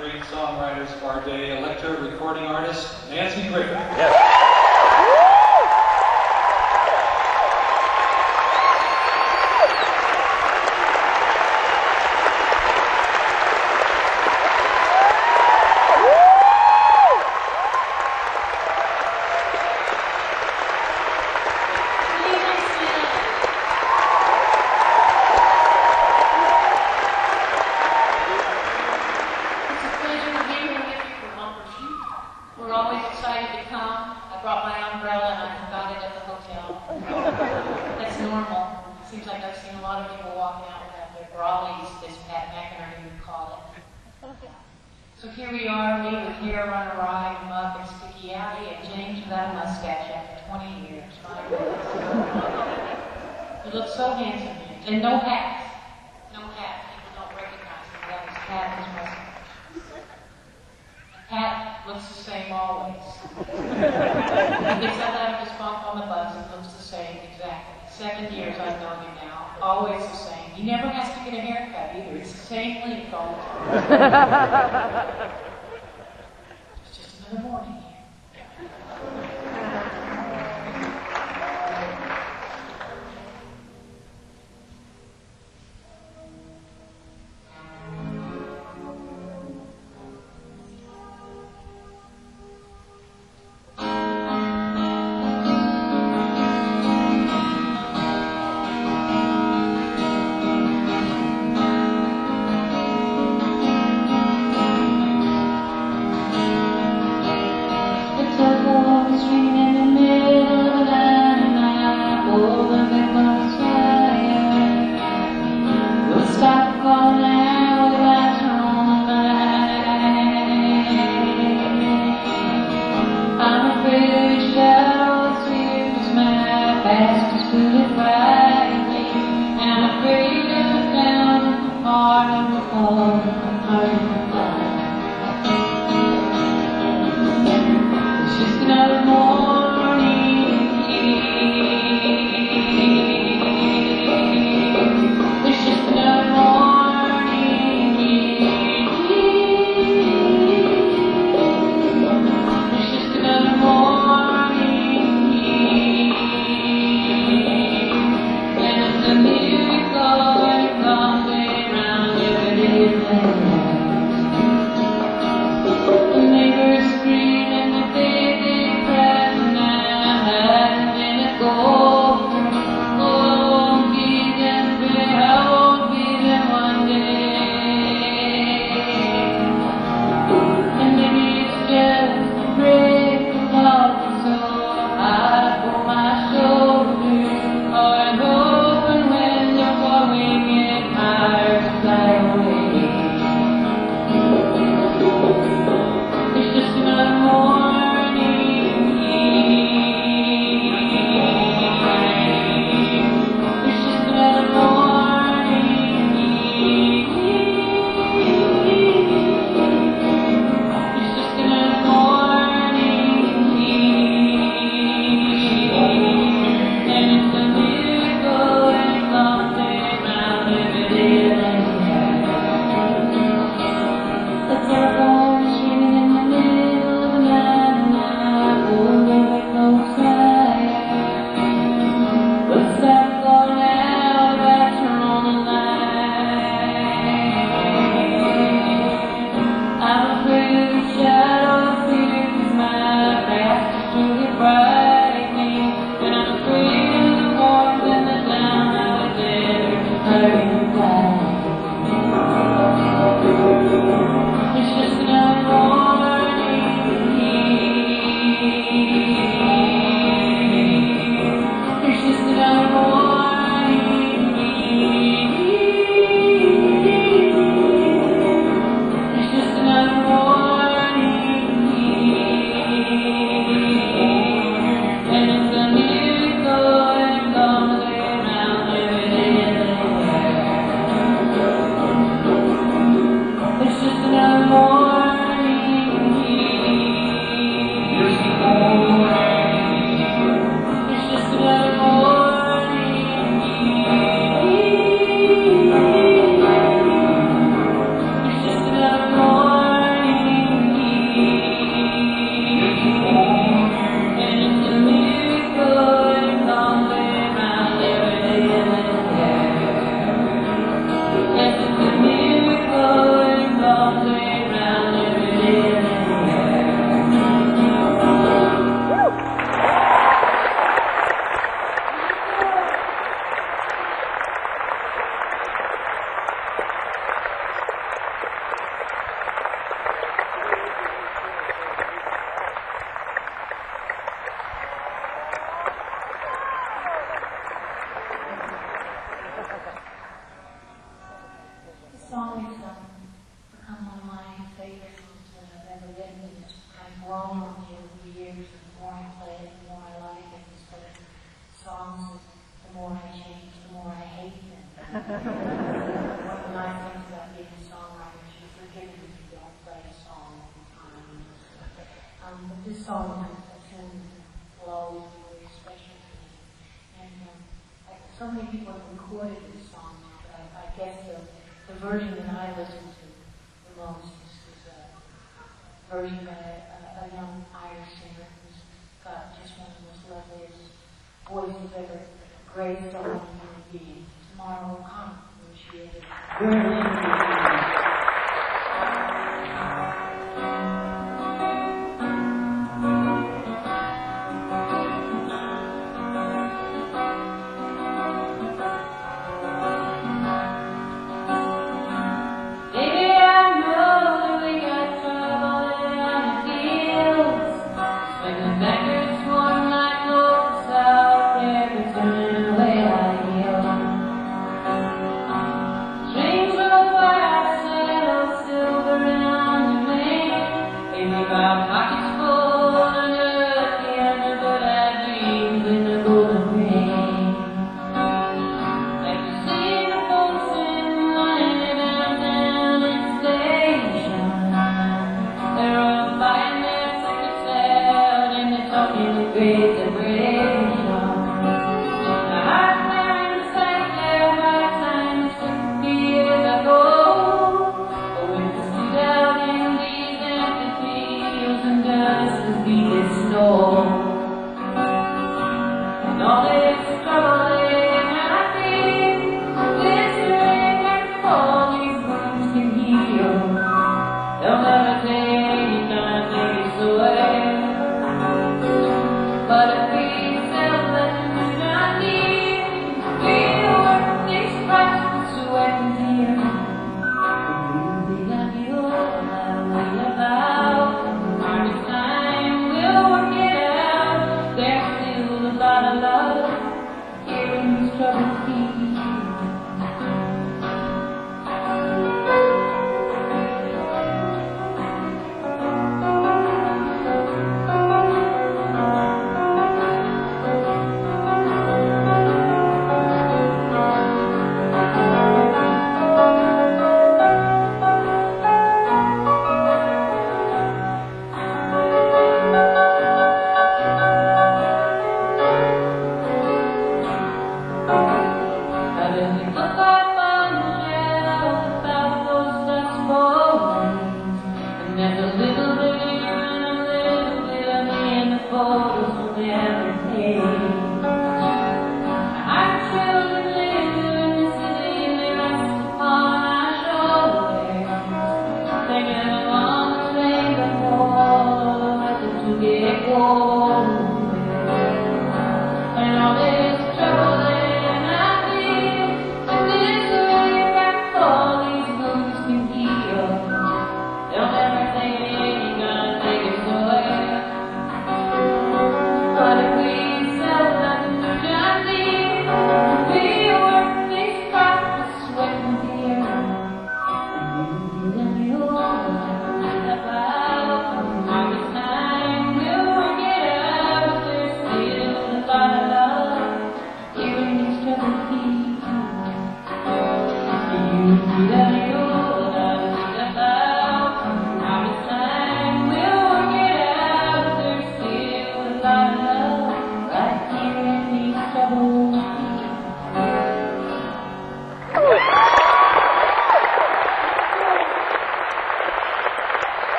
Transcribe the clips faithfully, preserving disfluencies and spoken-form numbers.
great songwriters of our day, Elektra recording artist Nancy Griffith. Yes. We're always excited to come. I brought my umbrella and I forgot it at the hotel. That's normal. It seems like I've seen a lot of people walking out without their brollies, as Pat McInerney would call it. So here we are, me with hair run awry, muck and sticky alley, and James without a mustache after twenty years. My goodness. You look so handsome. And no hat. No hat. People don't recognize him without his hat and his mustache. Pat looks the same always. He gets up out of his bunk on the bus and looks the same exactly. Seven years I've known him now, always the same. He never has to get a haircut either. It's the same length all the time. It's just another morning here. this song that's in will always be very special to me. And um, I, so many people have recorded this song now, but I, I guess the, the version that I listen to the most is, is a version by a, a young Irish singer who's got just one of the most loveliest voices ever graced on human being. Tomorrow will come, when she is a Berlin.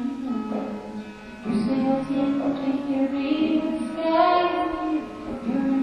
Between your breathing sky, you're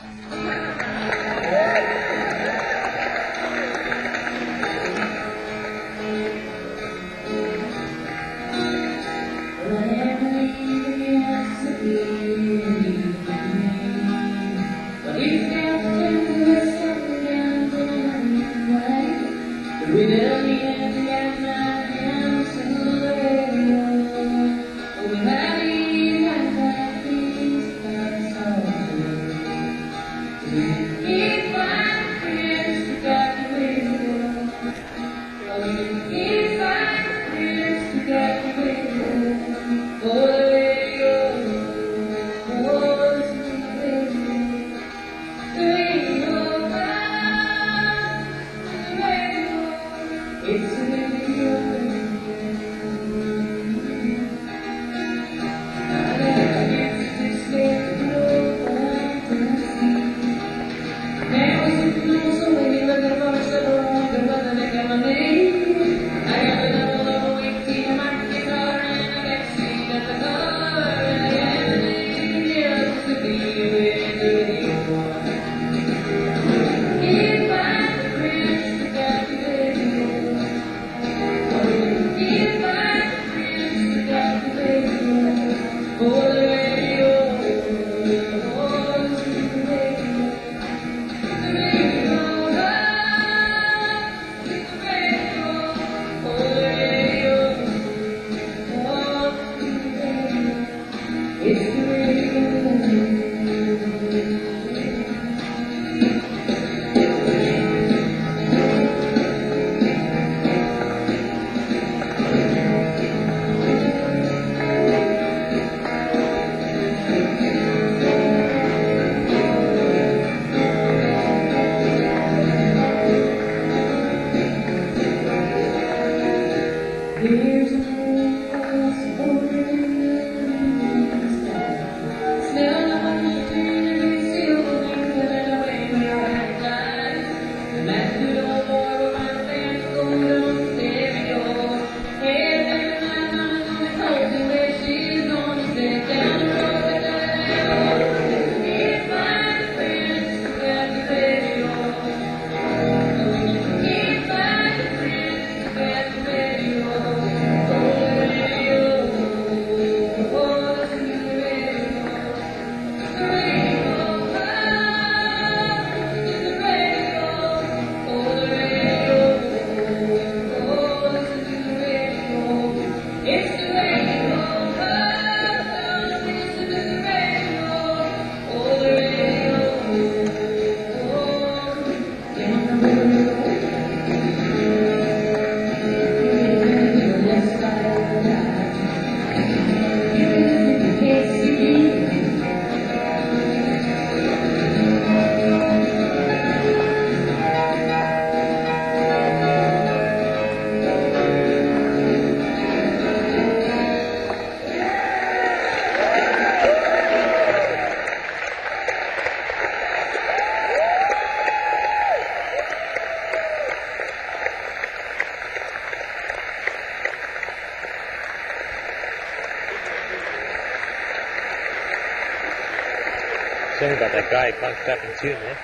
Sorry about that guy, can't step in tune, eh?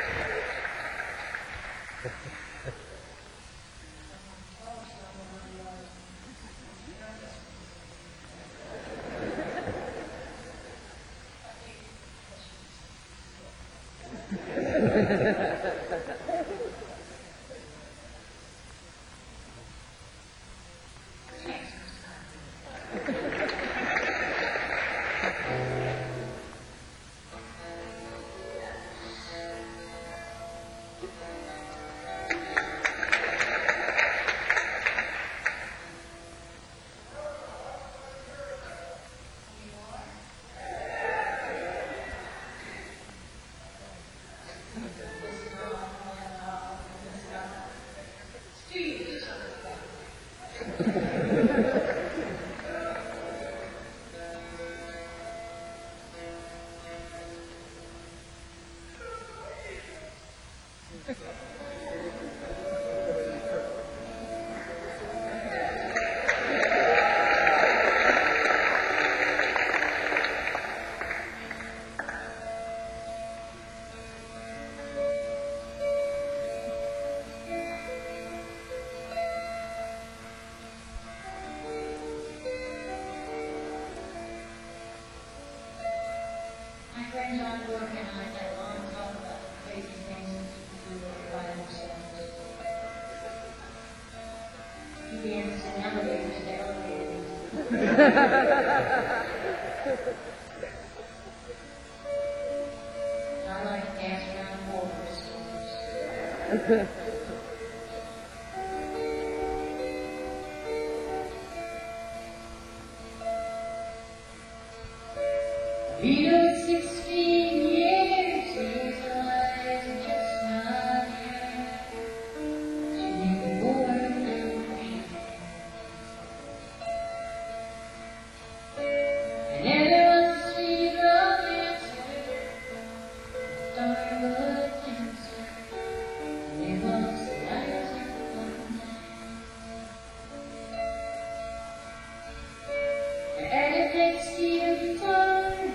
I like to dance around water stores. Rita, sixteen years, his eyes are just not here. She never wore no pink. And everyone's sweet romancer, daughter of a dancer, and they walks the night one night. And it makes you tired.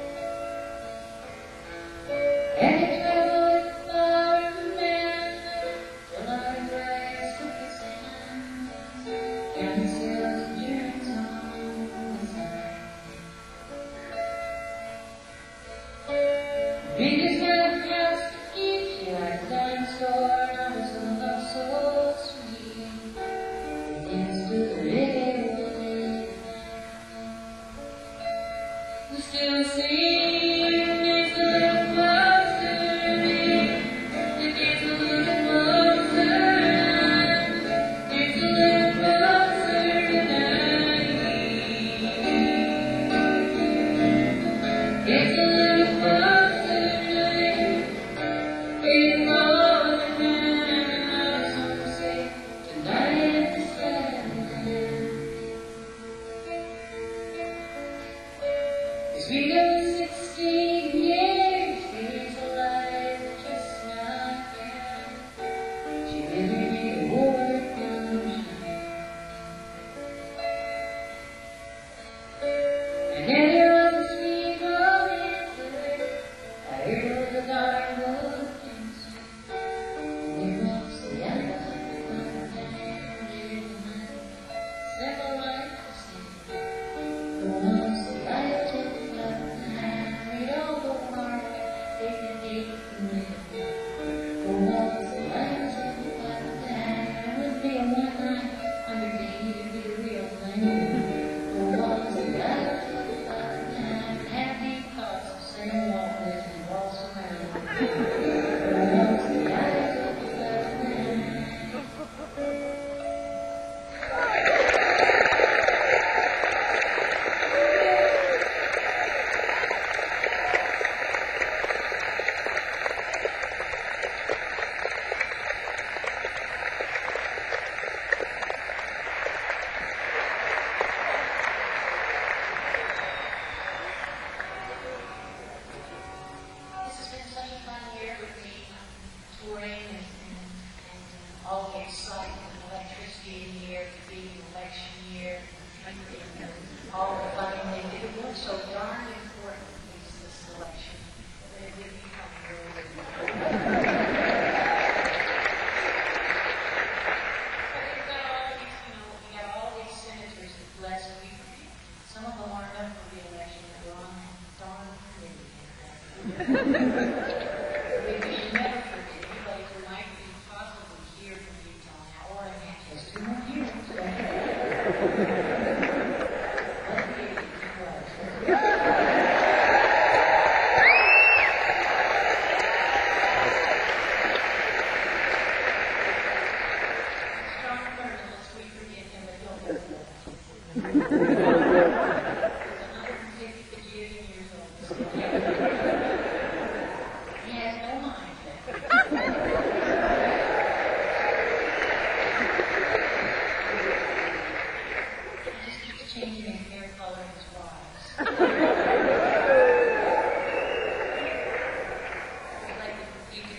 And it traveled far from man.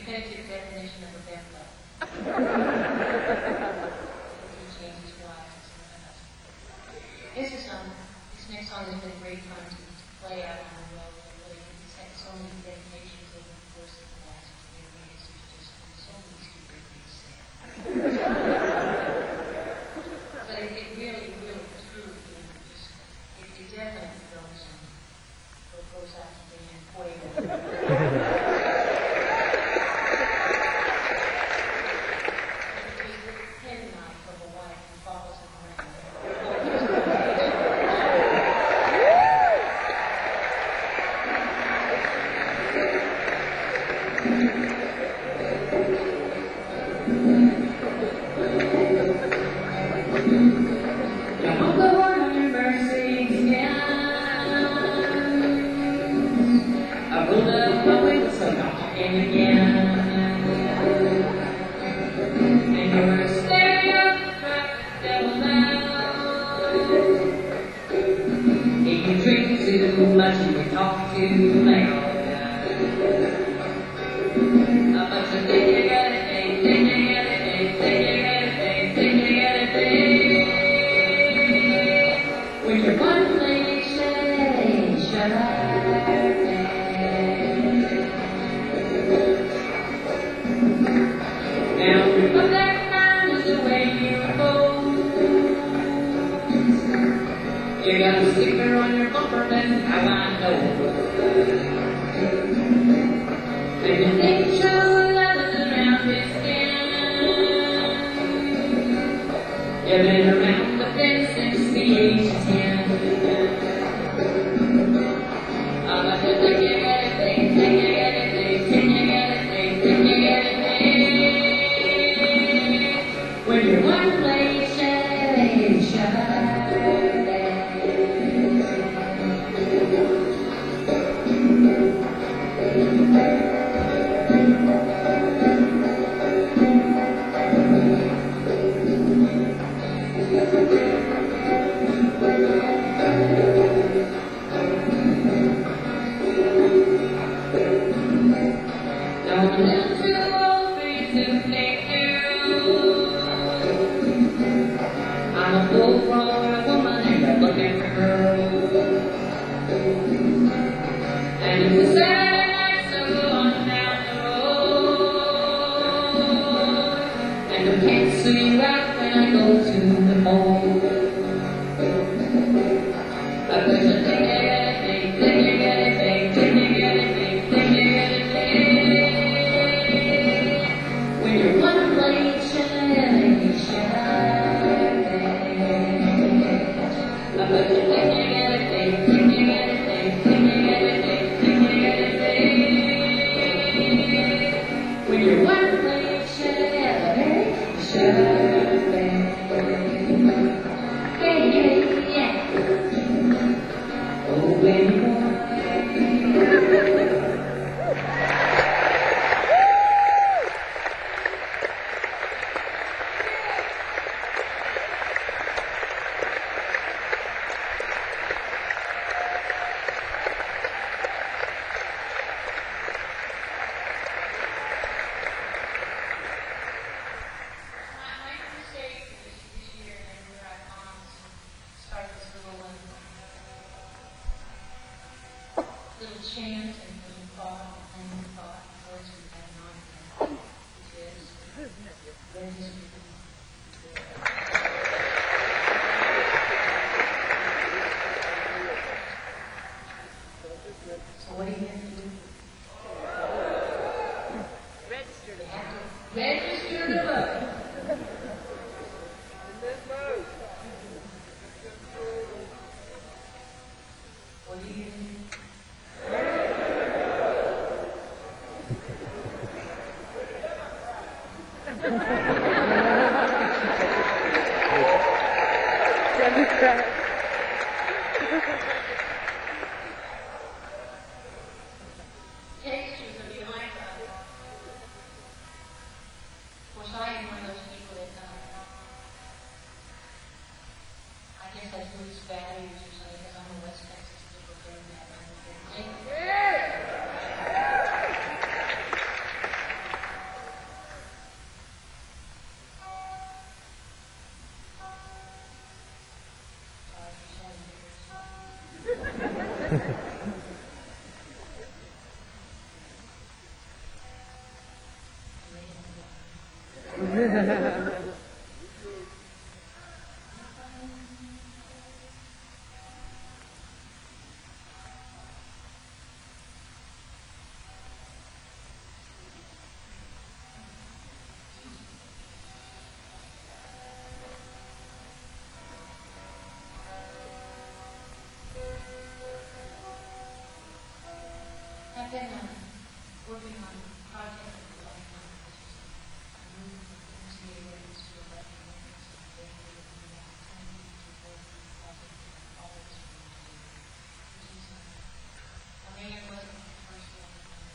definitive definition of a bimbo. He changed his wife and something else. This is um, this next song has been great fun to, to play out on the road. Really, it's had so many dedications over the course of the last few years. There's just been so many stupid things said. But it, it really, really, truly, you know, just it, it definitely goes um, goes out to the end way. I've been uh, working on a project with the I mean, it wasn't the first one.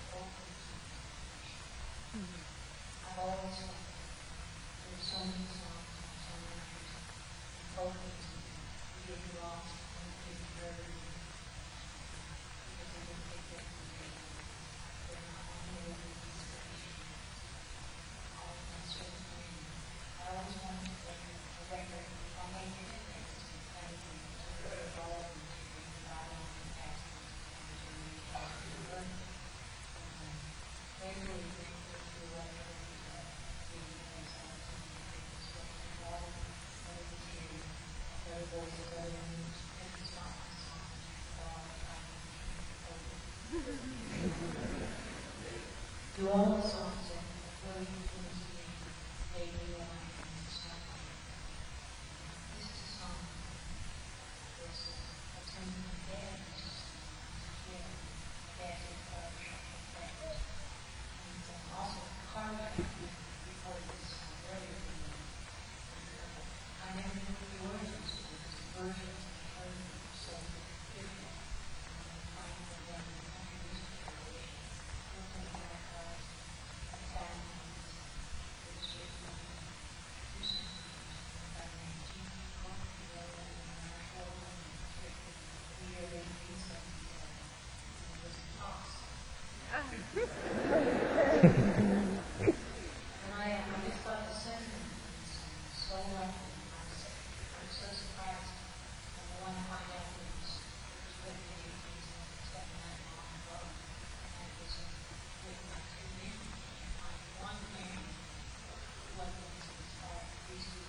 I've always wanted. There's so many songs on so many music. Vocals, we get lost and we get very because they didn't take that from me. They're not on the way to inspiration. All of that sort of thing. I always wanted to make a record. I'll make it a record. And to evolve and to bring the body and the past and to learn. They really think that the record is that we can start to make this record evolve, let it be better voices, better news, and it's not my song. Do all the songs that really influence me, made me realize that it's not like this is a song that's attending my dad, it's just a kid, dad's in the barbershop with friends. And um, also, Carla recorded this song earlier than me. I never knew the origins because the versions I heard were so different. And I find that then the country music tradition, looking back at Italians, it was written two centuries, by nineteen twenty, together in Nashville, and the year eighteen seventy-seven. It was a toss. And I, I just thought the sentiment in this song was so lovely. I was, I was so surprised. And I want to find out that it was, it was written in eighteen seventy-seven, that long ago. And it was written by two men. And find one man who wasn't into his heart. These two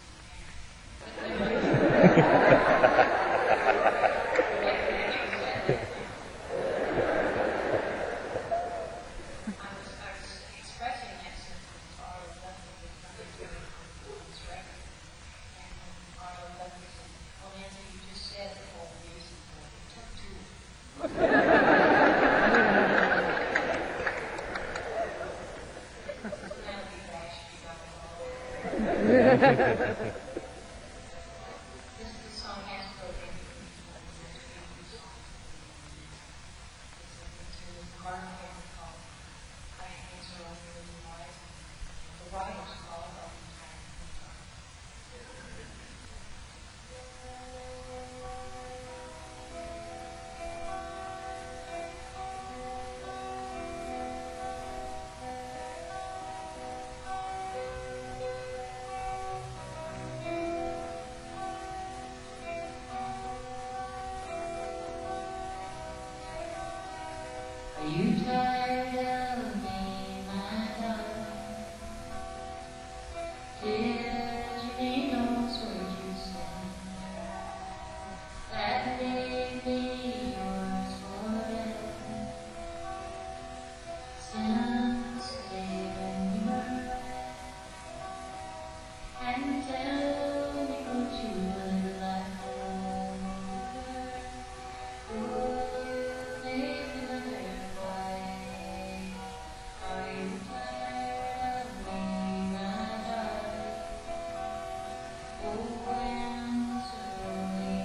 I was, I was expressing that sentiment to Arlo Guthrie was running through on this record. And when Arlo Guthrie said, "Oh, Nancy, you just said the whole reason for it. It took two." Now we bash, we got it all. This, this song has broken into one of the most beautiful songs. It's a, it's a Carter family called I Answer All Your Lies. The writers call it Love and Time. Are you tired of me, my darling? Did you need those words you said that made me yours forever? Since the day when we met, and tell me what you would like over. Would you make another fight? Are you tired of me, my darling? Oh, answer me.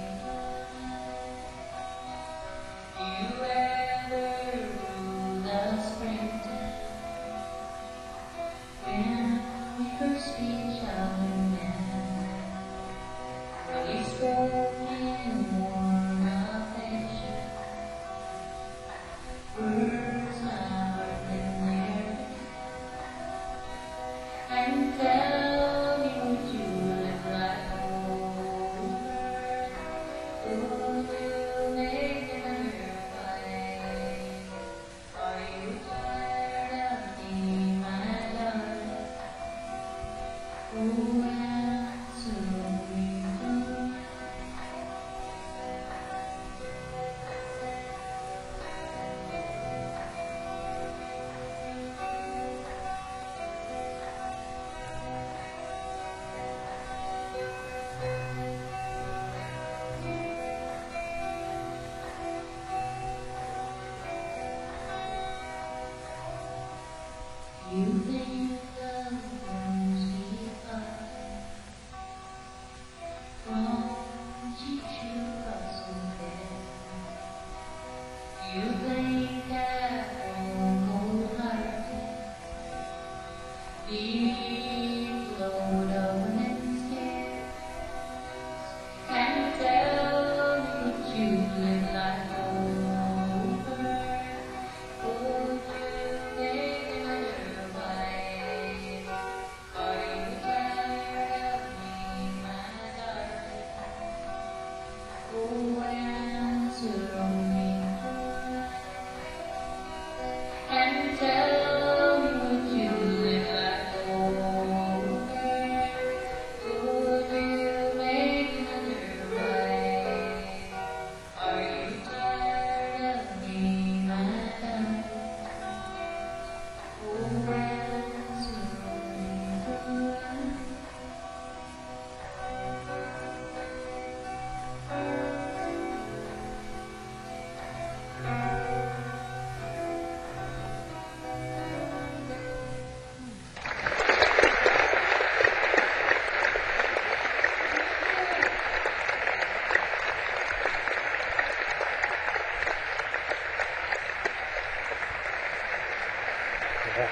Do you ever rule the springtime when we first each other met? When we spoke in warm affection, words my heart been there, and tell me what you would like over. Would you make another fight? Are you tired of me, my darling? think love brings me up from Chichu's bed. You think that I'm cold-hearted, deep load of an scared. Can't tell me what you live like over. Would you take another bite? Are you tired of me, my darling? Oh, answer me. Can you tell me what you live like over? Would you make another bite? Are you tired of me, my darling? Oh, answer me. Yeah.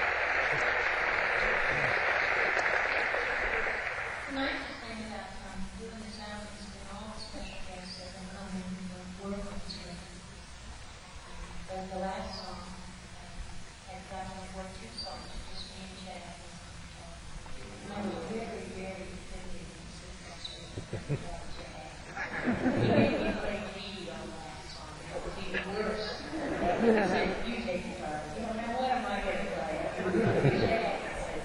The nicest thing about um, doing this album has been all the special guests that have come in and worked with us with. But the last song uh, had gotten to work two songs, just me and Chad. And I was very, very offended when he said that's what Chad. He made me play lead on the last song. That was even worse. He said, you take the guitar. You know, now what am I going to play? Chad said,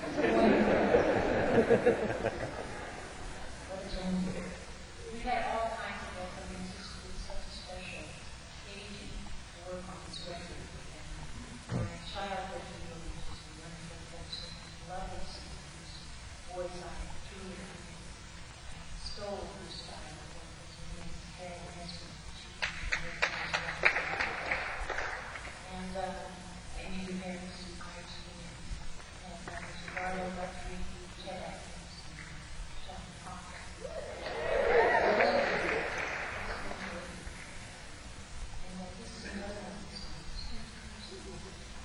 we've had all kinds of work. I mean, this is such a special occasion to work on this record. And my childhood hero was just a wonderful person. Lovely singers, voice I truly stole her style. His name is Carol Heston. And uh, I knew very soon I was here. And uh, Mister Barlow Guthrie, Chet Atkins, and John Parker. And uh, this is another one of the songs.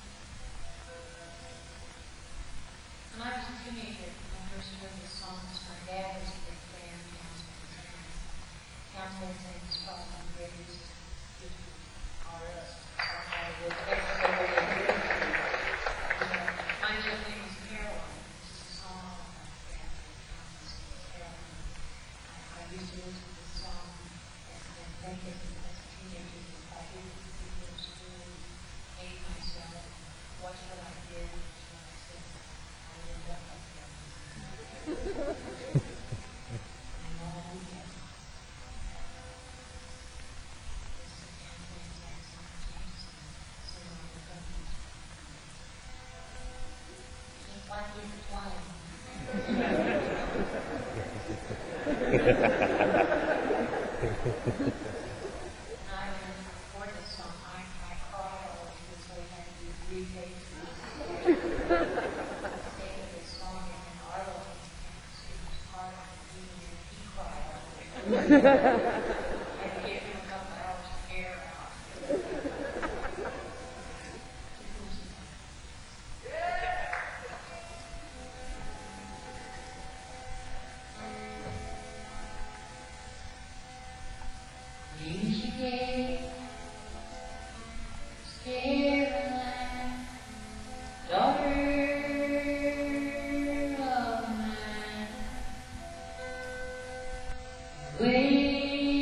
When I was a teenager, I first heard this song. My dad was a big fan of Townsend. Townsend sings probably one of the greatest artists. My real name is Caroline. This is a song about Caroline. I used to listen to this song and then think it as a teenager. If I didn't do those school, hate myself, watch what I did, what I said, I would end up like that. And all we get. Like you're And I when I record this song, I, I cry all because we had to do three takes. Taking this song and then Arlo came to part of the meeting and he cried. I had to give him a couple hours of air out. Caroline, daughter of mine, way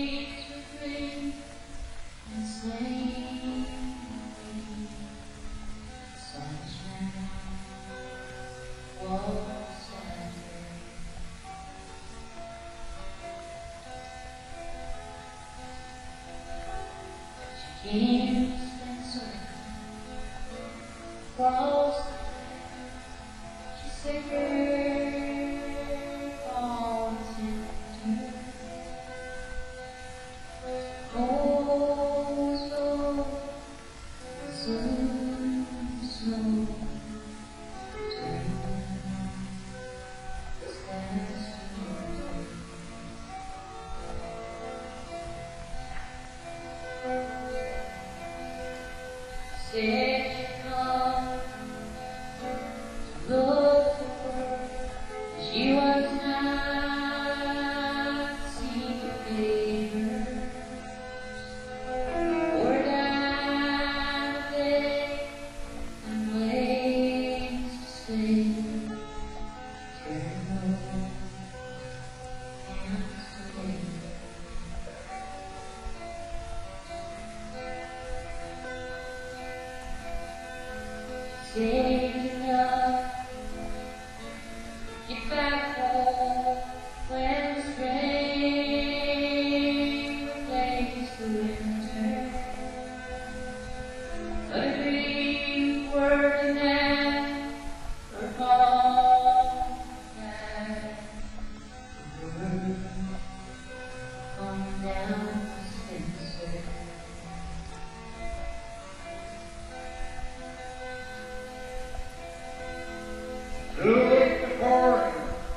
Look the pouring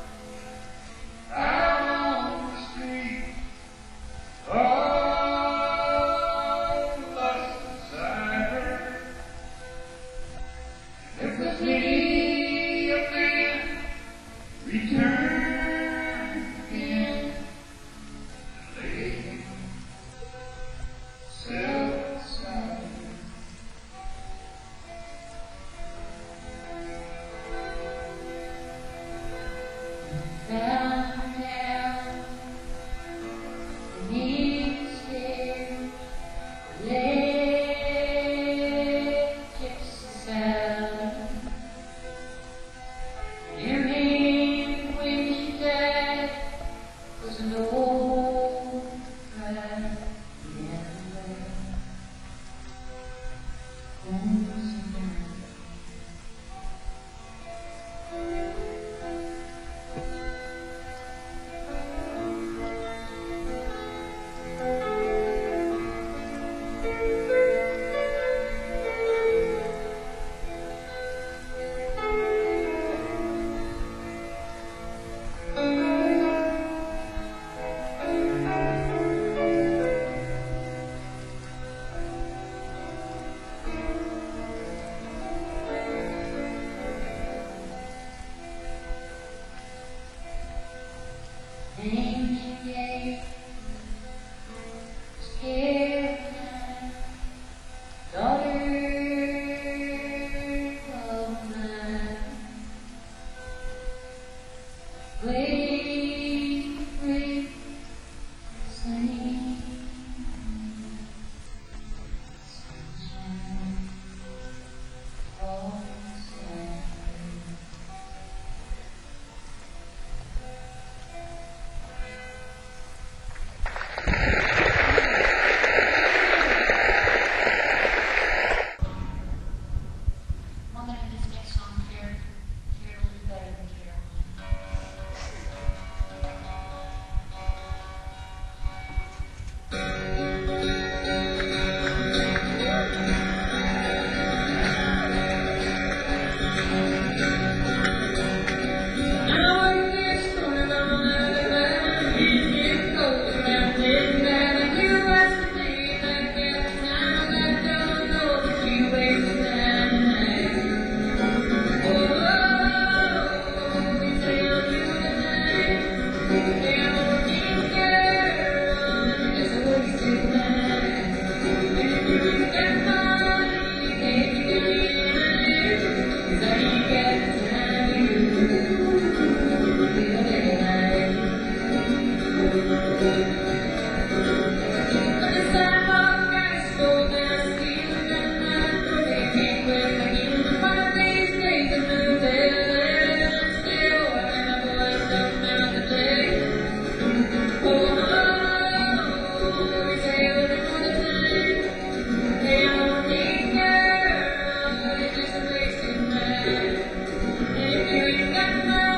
out on the street. Oh, lost beside her. If the sea of man return again, lay himself aside. Down, down, beneath the stairs, lay gypsy sound. Your hand when she died was an old friend. If you got my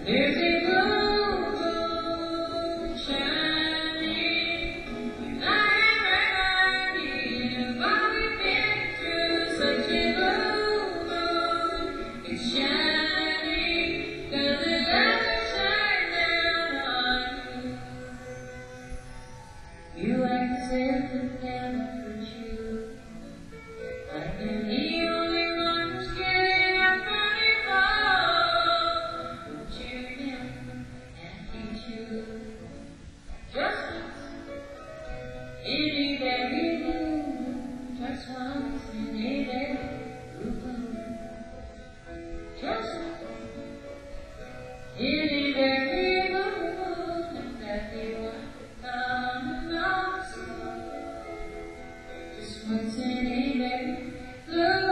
There's a moon shining, and I am reminded of all we've been through. Such a moon, it's shining, 'cause it doesn't shine down on you. You like to say that never hurt you, like you're the only one who's getting up from your fall. But you never hate you. Just once, in a very blue, just once in a very blue. Just once, in a very blue, that you are coming on soon. Just once in a very blue.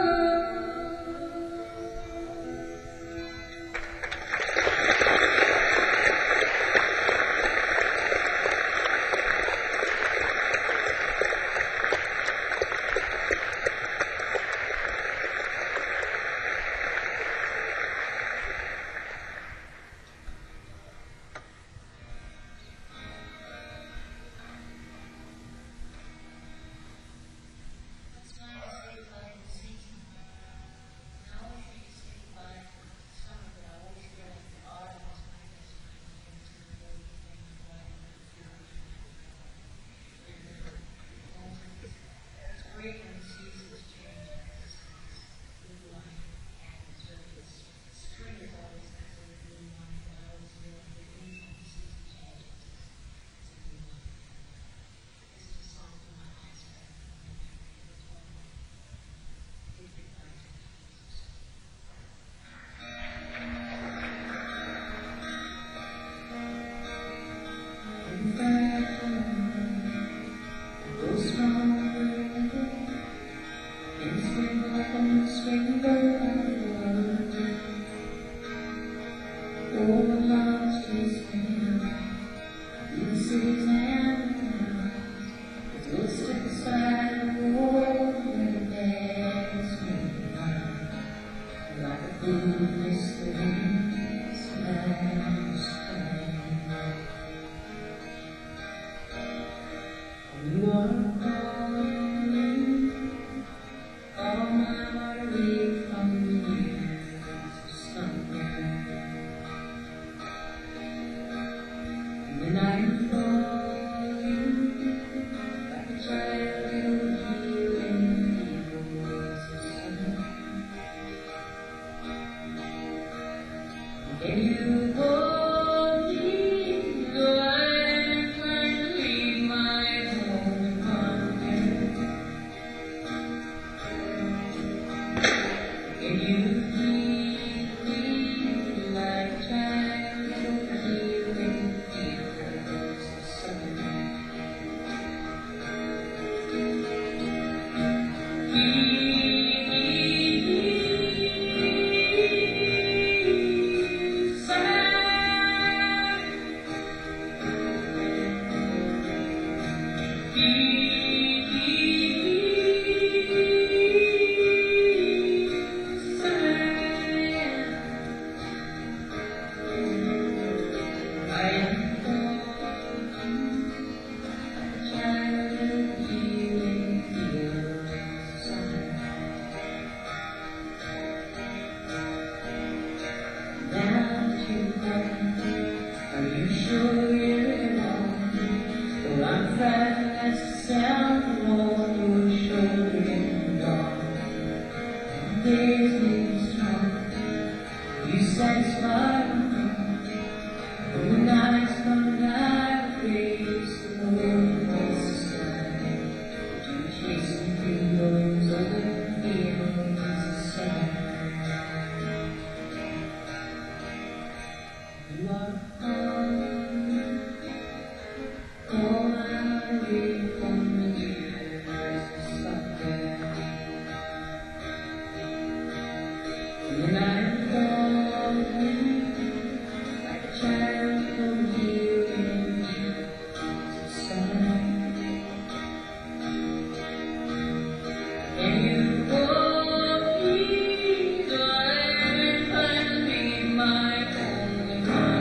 Oh,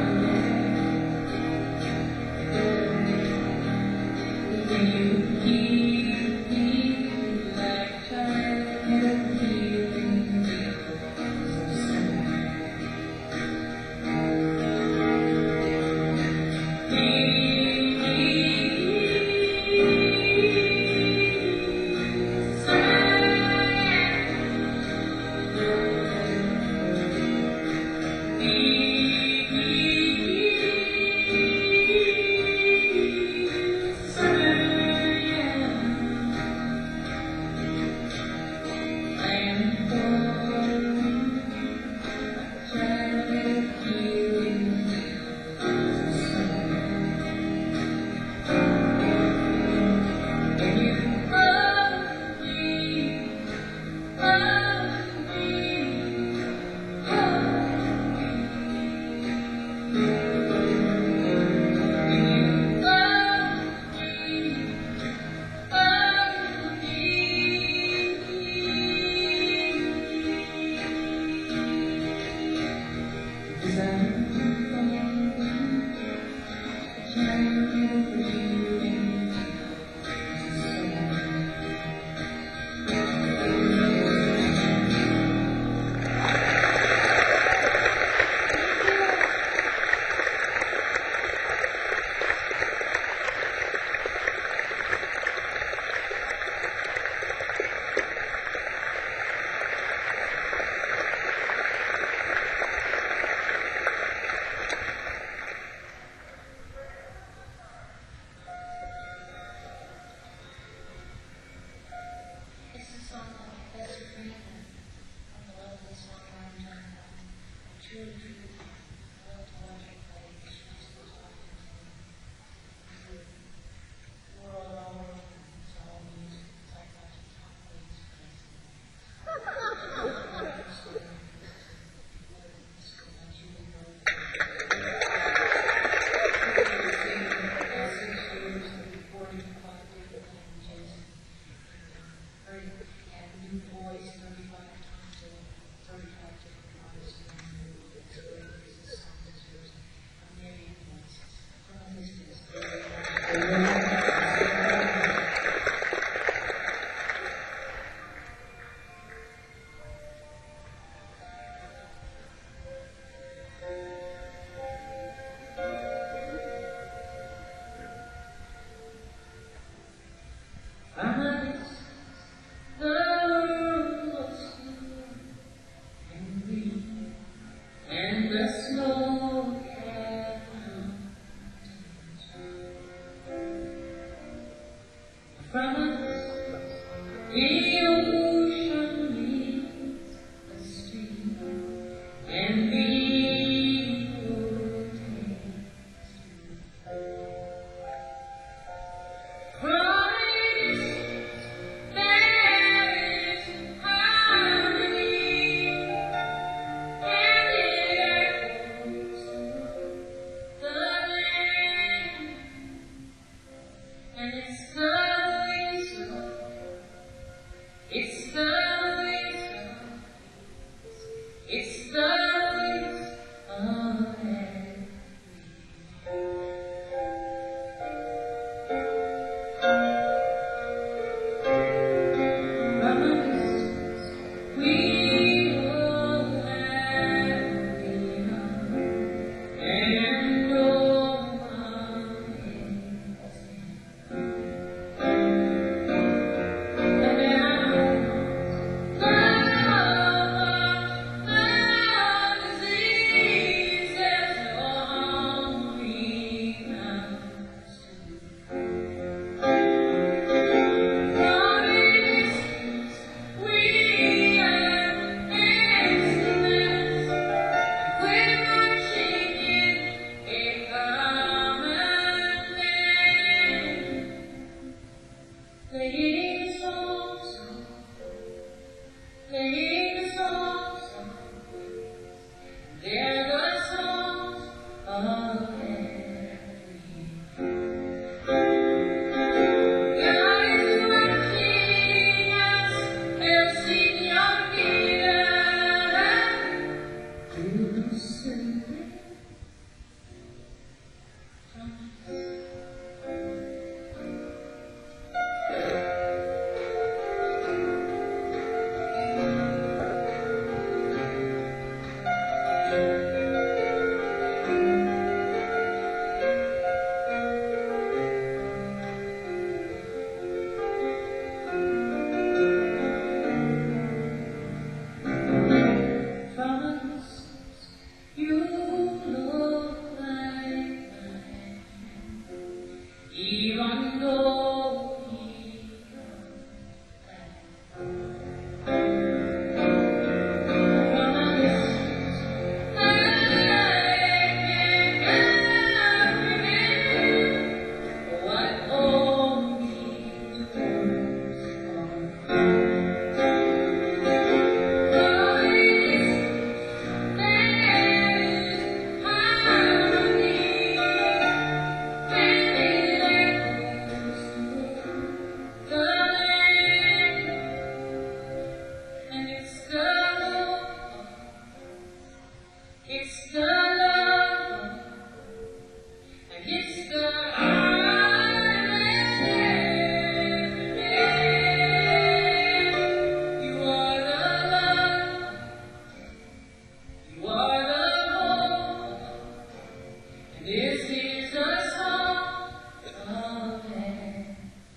This is a song of envy.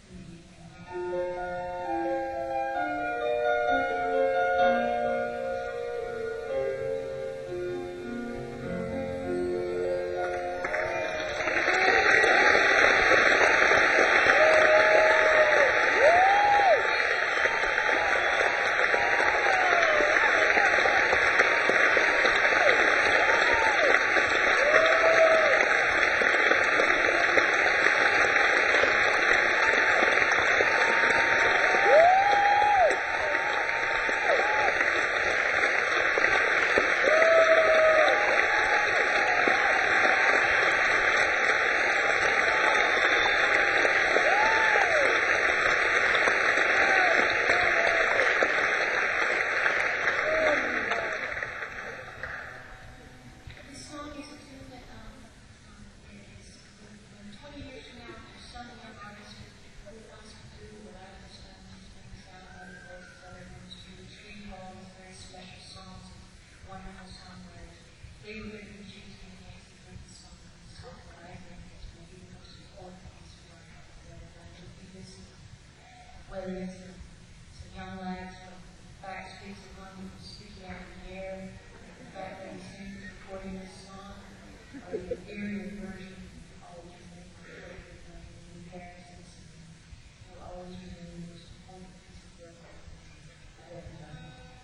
This song is a tune that um, um, is um, twenty years from now, there's some young artist who wants to do what I was done, just make sound out of voices, other ones to retrieve all these very special songs, wonderful songwriters. They were going to be choosing and Nancy for the song, the song that I think is maybe the most important piece for our that I would be listening. Whether it's some, some young lads from back streets of London speaking out in the air, the fact that he sings recording this song, or the inferior version, always remain recorded in comparisons, will always remain the most important piece of work I've ever done.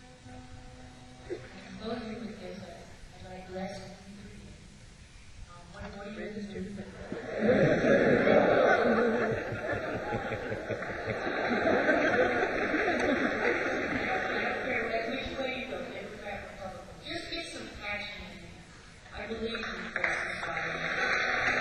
And those of you with this, I'd like less than three. Um, what, what do you do? Just get some passion in it. I believe in this society.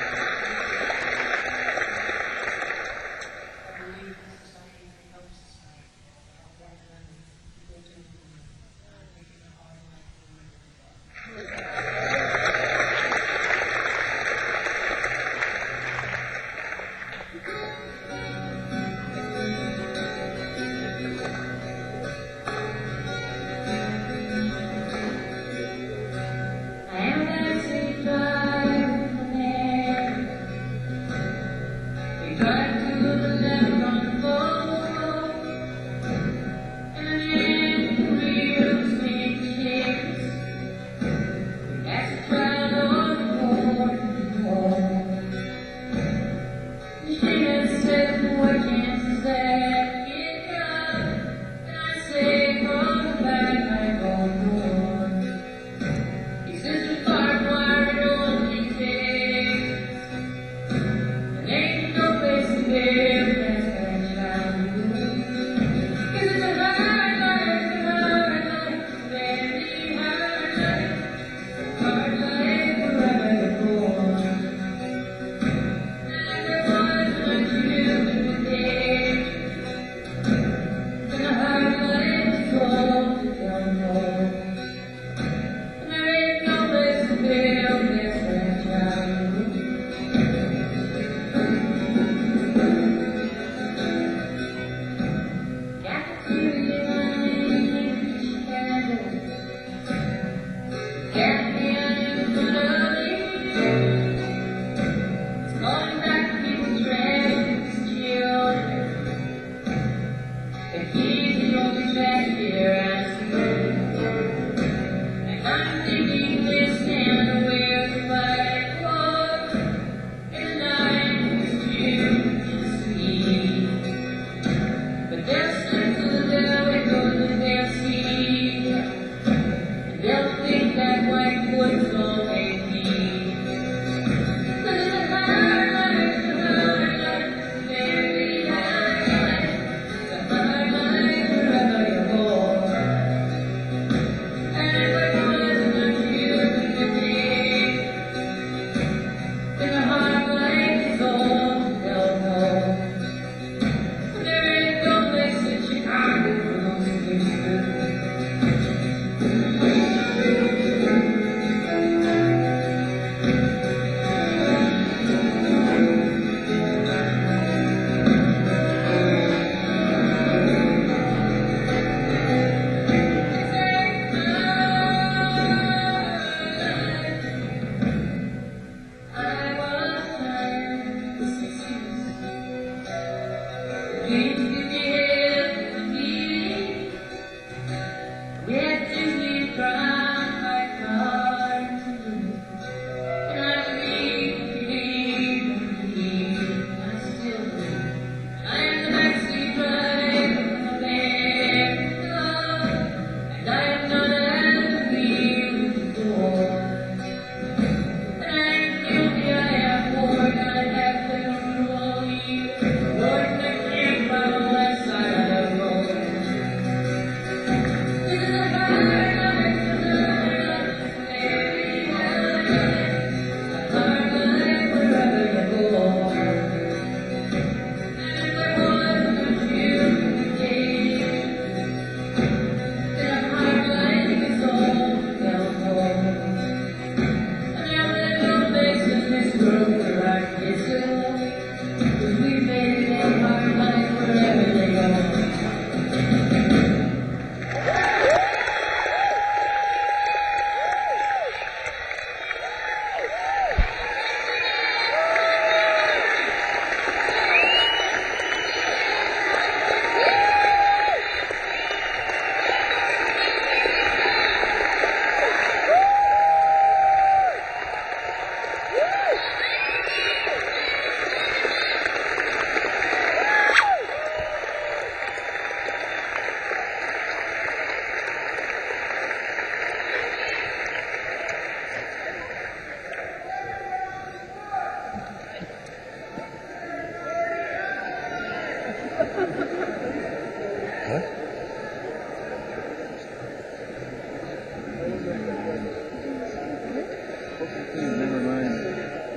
Never mind.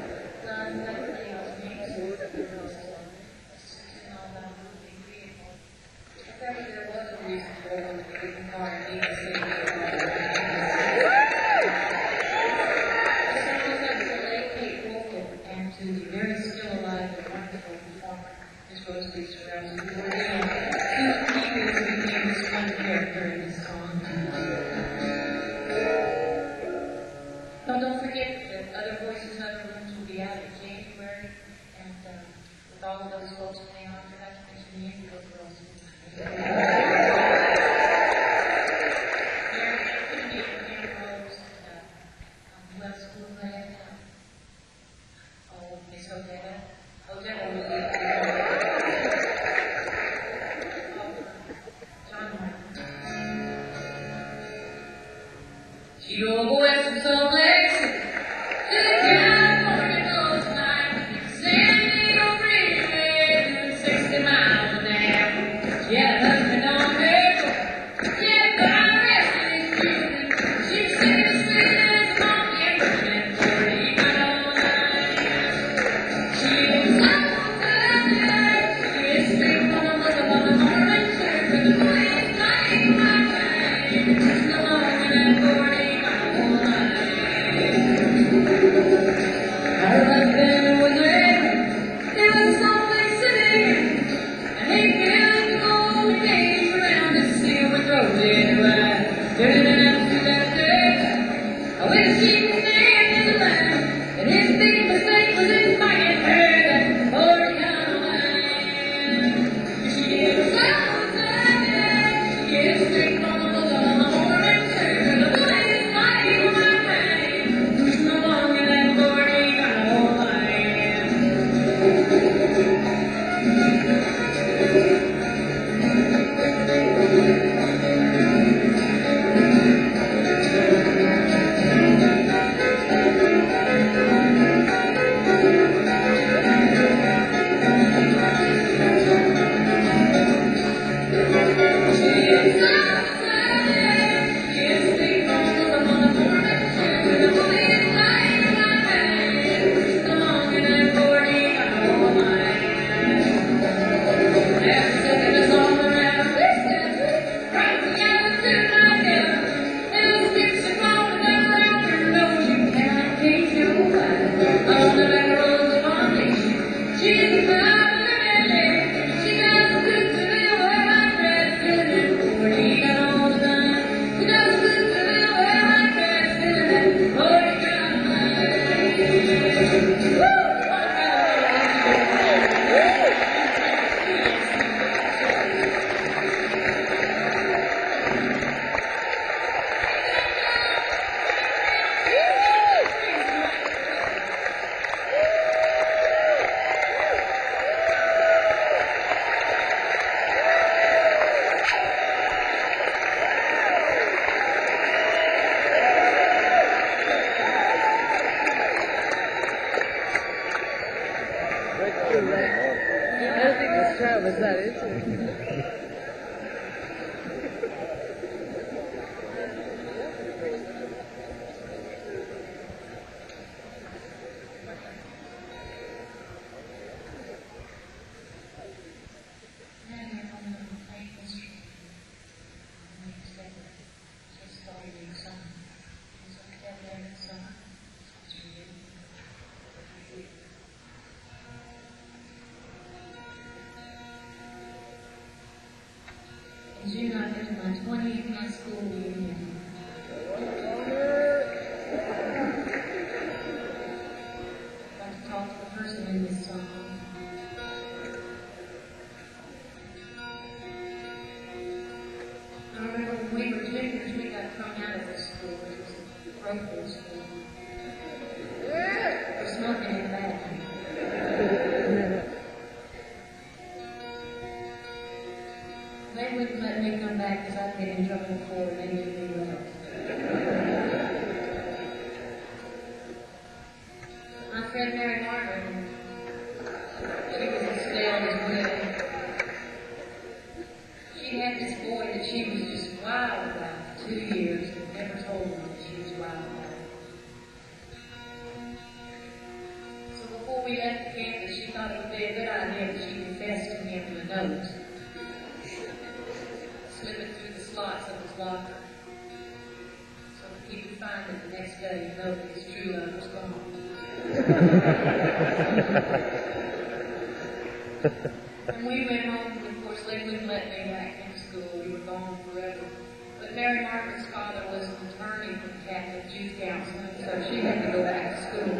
Very still alive and wonderful performer, Miss Rose Lee Surrounds, who were doing two people who became this one character in this song. But don't forget that other voices in other rooms will be out in January, and uh, with all of those folks playing on, I forgot to mention the Indigo Girls. Mary Anthony, Jane Rose, uh, who else who had uh, oh, Miss Odetta. Odetta was the John Martin. She go west from Salt Lake City to the California coastline, San Diego freeway doing sixty miles an hour. She had a husband on her phone. She had five restless children. She was sick of sleeping as a monkey and running forty miles an hour. She was out on the night. She is straight from the mother on the morning shirt with the police lying my time. Come on in that forty miles an hour. Her husband was red. It was Salt Lake City. And he killed the golden days around the city with roses in her eyes. Turning out to that day. I wish she could stand in the line. And his big mistake was inviting her that forty mile line. She was out Saturday. She is straight from the mother on the morning shirt. The police lying my mind. Cruising along in that forty mile line. I think this crowd was that into it. In June, I went to my twentieth high school reunion. I'd like to talk to the person in this song. I remember when we were juniors, we got thrown out of this school. It was a broken school. For smoking in the bathroom. They wouldn't let me come back because I'd get in trouble before and they knew me well. My friend Mary Margaret, she was expelled as well. She had this boy that she was just wild about for two years and never told him that she was wild about it. So before we left the campus, she thought it would be a good idea that she confessed to him in the note. Slip it through the slots of his locker so that he would find it the next day and know that his true love was gone. When we went home, of course, they wouldn't let me back into school. We were gone forever. But Mary Margaret's father was an attorney for the Catholic Youth Council, so she had to go back to school.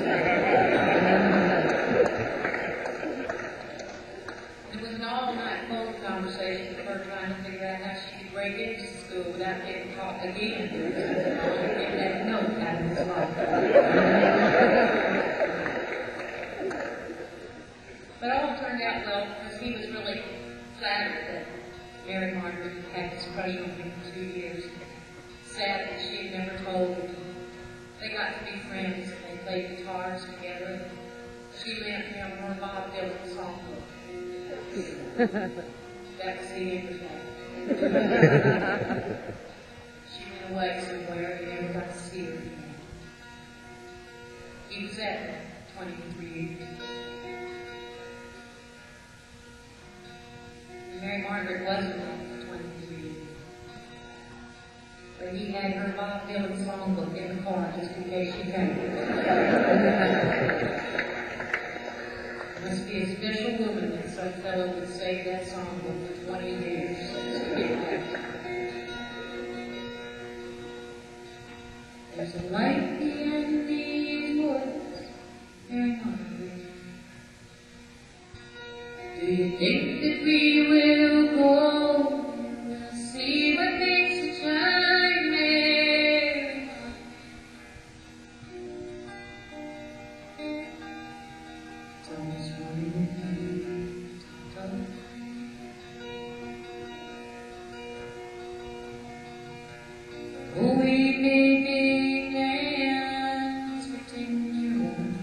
It was an all-night phone conversation with her trying to figure out how she could break into school without getting caught again. Get that note out of his locker. But all turned out well because he was really flattered that Mary Margaret had this crush on him for two years. Sad that she had never told him. They got to be friends and they played guitars together. She lent him her Bob Dylan songbook. That was the end of that. She went away somewhere and never got to see her again. He was at her twenty-three years. Mary Margaret wasn't there for twenty-three years. But he had her Bob Dylan songbook in the car just in case she came. Must be a special woman that some fellow would save that songbook for twenty years. There's a light beyond these woods, Mary Margaret. Do you think that we will go and see what makes a child Mary? Don't just worry with me, don't. Oh, we may be plans for ten year olds.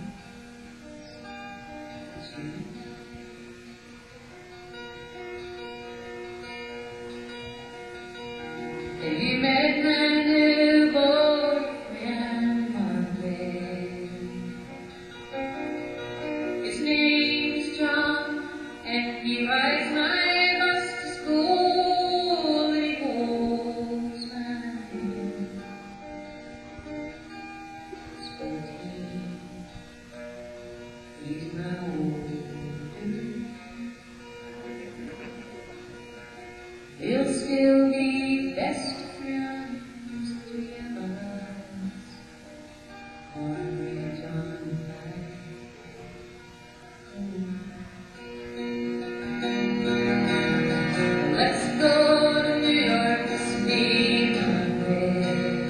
Have you met my new boyfriend, Monday? His name's John, and he rides my bus to school, and he holds my hand. He's fourteen, he's my older. We'll still be best friends, the three of us, Margaret, John, and I. Let's go to New York to meet Monday.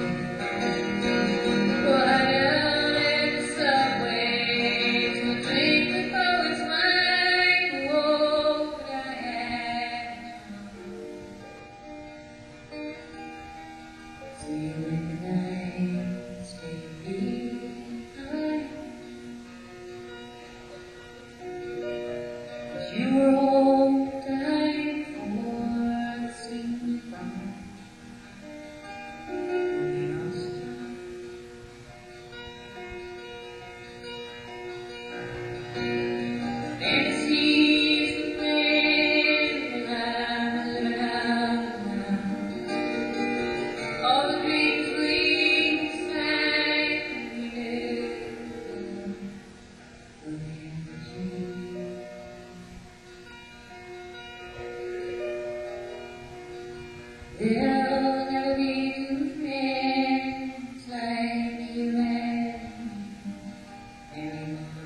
Go out in the subways, we'll drink with Thank